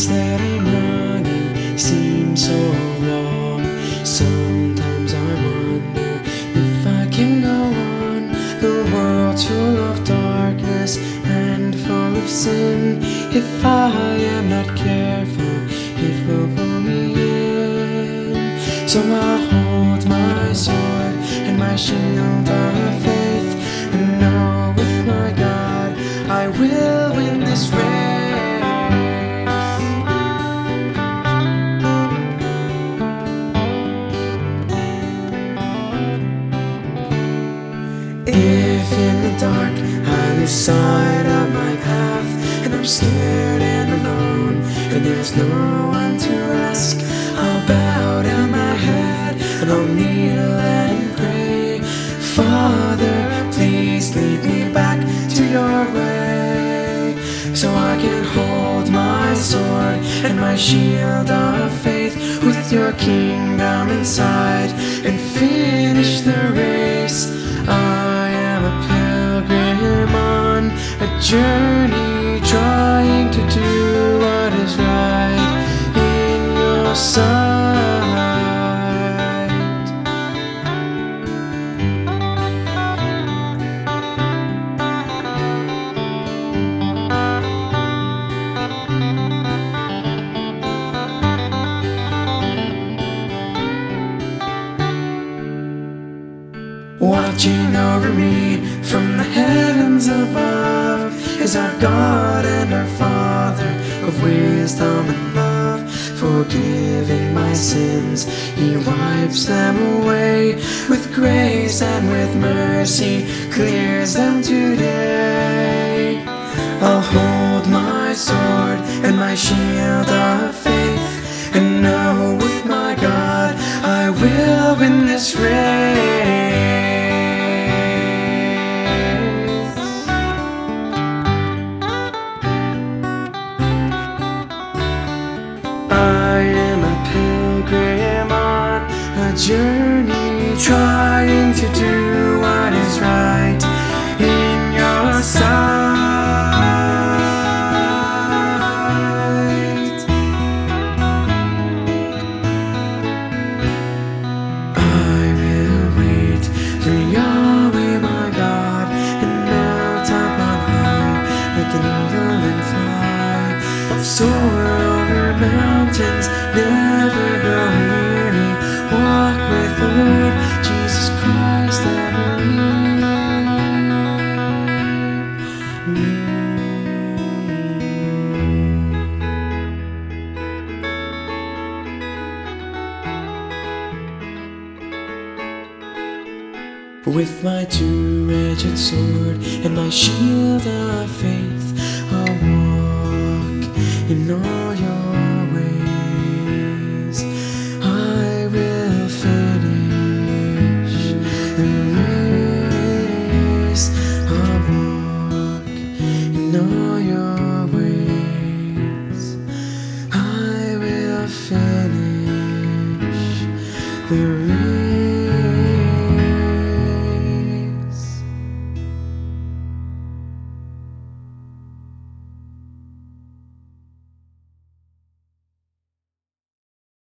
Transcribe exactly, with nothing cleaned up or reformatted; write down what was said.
race that I'm running seems so long. Sometimes I wonder if I can go on. The world's full of darkness and full of sin. If I am not careful, it will pull me in. So I'll hold my sword and my shield of faith, and know with my God I will win this race. If in the dark I lose sight of my path, and I'm scared and alone, and there's no one to ask, I'll bow down my head and I'll kneel and pray. Father, please lead me back to your way, so I can hold my sword and my shield of faith, with your kingdom inside, and finish the race. I am a pilgrim on a journey, trying to do what is right in your sight. Watching over me from the heavens above is our God and our Father of wisdom and love. Forgiving my sins, He wipes them away. With grace and with mercy, clears them today. I'll hold my sword and my shield of faith, and know with my God I will win this race. I am a pilgrim on a journey, trying to do what is right in your sight. I will wait for Yahweh my God, and mount up on high like an eagle and fly. I'll soar over mountains, never grow weary, walk with the Lord Jesus Christ ever near me. With my two-edged sword and my shield of faith, I'll walk in all your ways. I will finish the race. I'll walk in all your ways. I will finish the race.